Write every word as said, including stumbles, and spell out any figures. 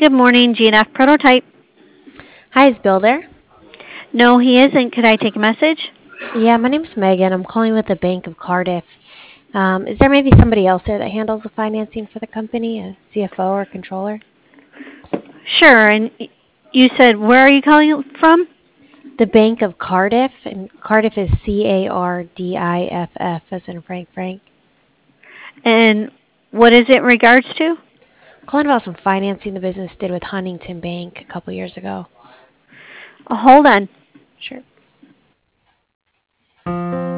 Good morning, G N F Prototype. Hi, is Bill there? No, he isn't. Could I take a message? Yeah, my name's Megan. I'm calling with the Bank of Cardiff. Um, is there maybe somebody else there that handles the financing for the company, a C F O or controller? Sure. And you said, where are you calling from? The Bank of Cardiff, and Cardiff is C A R D I F F, as in Frank Frank. And what is it in regards to? Calling about some financing the business did with Huntington Bank a couple years ago. Oh, hold on. Sure.